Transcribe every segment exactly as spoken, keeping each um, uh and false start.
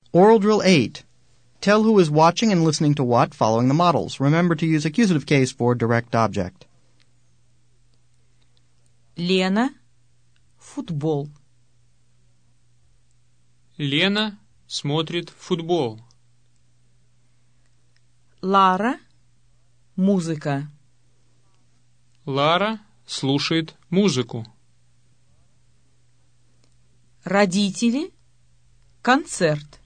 Oral Drill eight. Tell who is watching and listening to what following the models. Remember to use accusative case for direct object. Лена. Футбол. Лена смотрит футбол. Лара. Музыка. Лара слушает музыку. Родители. Концерт.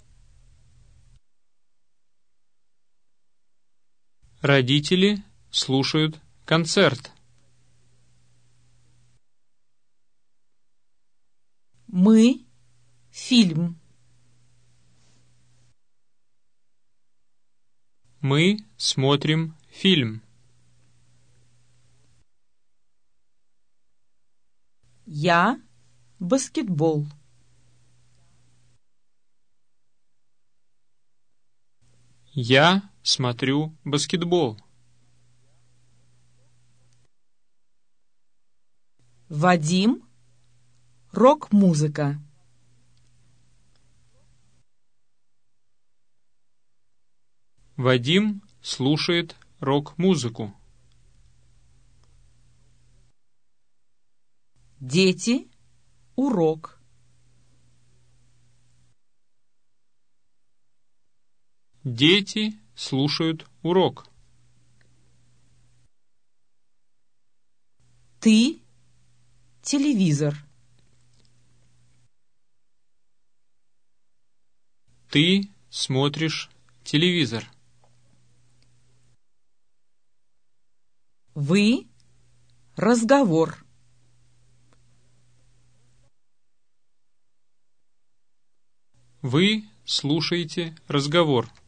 Родители слушают концерт. Мы. Фильм. Мы смотрим фильм. Я. Баскетбол. Я смотрю баскетбол. Вадим. Рок-музыка. Вадим слушает рок-музыку. Дети. Урок. Дети слушают урок. Ты. Телевизор. Ты смотришь телевизор. Вы. Разговор. Вы слушаете разговор.